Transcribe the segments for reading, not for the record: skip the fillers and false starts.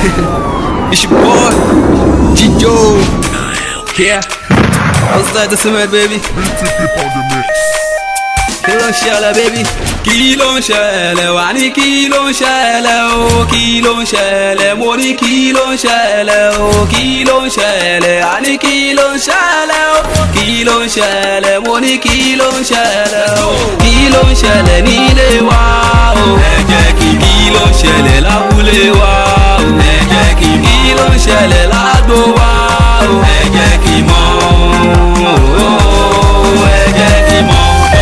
It's your boy, G-Joe. Yeah. What's that to cement, baby? Kí ló ń ṣẹlẹ̀, baby? Kí ló ń ṣẹlẹ̀? Wà ní kí ló ń ṣẹlẹ̀ o? Kí ló ń ṣẹlẹ̀? Mo ní kí ló ń ṣẹlẹ̀ o? Kí ló ń ṣẹlẹ̀? A ní kí ló ń ṣẹlẹ̀ o? Kí ló ń ṣẹlẹ̀? Mo ní kí ló ń ṣẹlẹ̀ o? Kí ló ń ṣẹlẹ̀ nílé wa o? Ẹ jẹ́ kí ló ń ṣẹlẹ̀ lábúlé wa o? Ẹ jẹ́ kí ló ń ṣẹlẹ̀ ládùúgbò wa o? Ẹ jẹ́ kí mọ̀ o? Ẹ jẹ́ kí mọ̀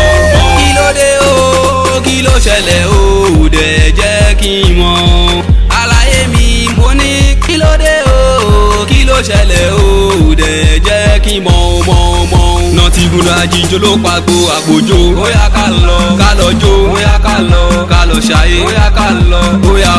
kí ló ṣẹlẹ̀ o, dẹ̀ jẹ́ kí n mọ̀. Àlàyé mi mo ní kí ló dé o, kí ló ṣẹlẹ̀ o, dẹ̀ jẹ́ kí n mọ̀. Nọtí gbúdọ̀ àjíjó ló pàgbó àpòjó. Ó yá ká lọ jó. Ó yá ká lọ ṣayé. Ó yá ká lọ. Ó yá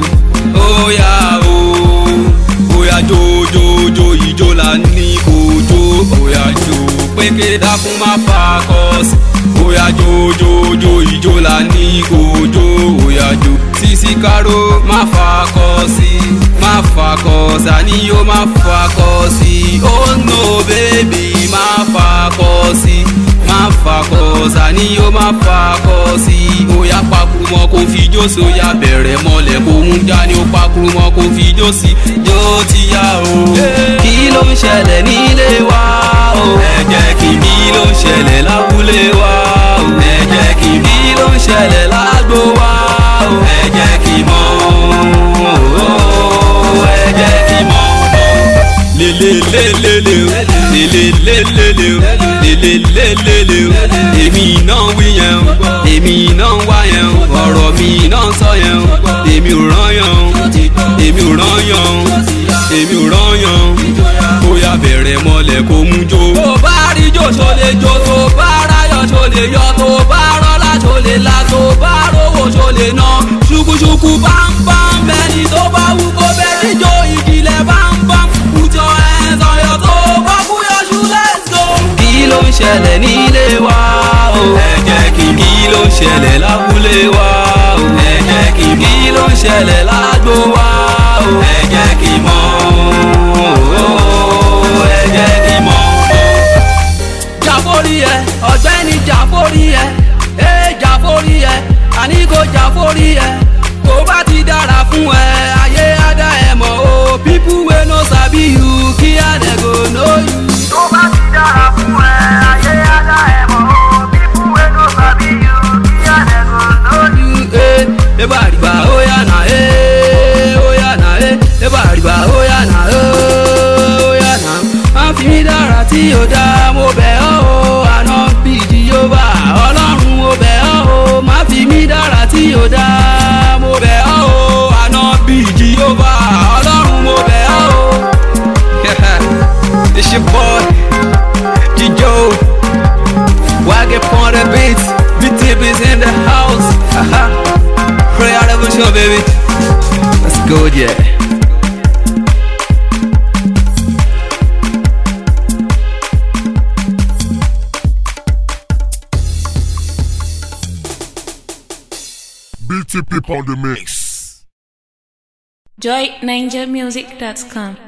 o. Ó yá jó ìjó là ní kò jó. Ó yá jó péké dákun má fa kọ́ sí. Oya jó ìjó la ní kò jó. Oya jó Sisi Karo má fakọ sí, má fakọ sani yóò má fakọ sí. Oh no baby má fakọ sí, má fakọ sani yóò má fakọ sí. Oya pakurumọ kò fi jó sí, oya bẹ̀rẹ̀ mọ́lẹ̀ kò mú jáde. Ó pakurumọ kò fi jó sí, jó ti yá o. Kí ló ń ṣẹlẹ̀ nílé wa o? Ẹ jẹ́ kí ló ń ṣẹlẹ̀ lábúlé wa o? Ẹ jẹ́ kí ló ń ṣẹlẹ̀ lágbo wa o? Ẹ jẹ́ kí mọ̀ o? Ẹ jẹ́ kí mọ̀ lelelelele o, lelelelele o, lelelelele o. Èmi náà wí yẹn o, èmi náà wá yẹn o, ọ̀rọ̀ mi náà sọ yẹn o. Èmi ò rán yẹn o, èmi ò rán yẹn o, èmi ò rán yẹn o. Bóyá bẹ̀rẹ̀ mọ́lẹ̀ kó mú jó. Tó bá rí jò ṣó lè jó, tó bá ráyọ̀ ṣó lè yọ, tó bá rọ́lá ṣó lè la, tó bá rówó ṣó lè ná. Ṣùkúṣùkú bámbám mẹ́ni tó bá wú kó bẹ́ẹ̀ jó ìjìnlẹ̀ bámbám. Put your hands on your toe, bá búyọ̀ ṣú let's go. Kí ló ń ṣẹlẹ̀ nílé wa o? Ẹ jẹ́ kí ló ń ṣẹlẹ̀ lábúlé wa o? Ẹ jẹ́ kí ló ń ṣẹlẹ̀ ládùúgbò wa o? Ẹ jẹ́ kí mọ̀ o? Ẹ jẹ́ kí mọ̀. Jàforí ẹ, ọ̀gbẹ́ni jàforí ẹ, jàforí ẹ, àní kò jàforí ẹ. Kò bá ti dára fún ẹ, ayé á dá ẹ mọ̀ o. People wey no sabi you, kí á dẹ̀ go know you. Tó bá ti dára fún ẹ, ayé á dá ẹ mọ̀ o. People wey no sabi you, kí á dẹ̀ go know you. Eba àríbá ó yá nà ó yá nà eba àríbá ó yá nà ó yá nà. Má fi mí dára tí ó dá, mo bẹ̀ ọ́ o. Àná bí Jèhófà Ọlọ́run mo bẹ̀ ọ́ o. Má fi mí dára tí ó dá, mo bẹ̀ ọ́ o. Àná bí Jèhófà Ọlọ́run mo bẹ̀ ọ́ o. It's your boy G-Joe, Waggy on the beat, BTB's in the house. Pray out of the show, baby. Let's go, yeah. BTP on the mix. JoyNinjaMusic.com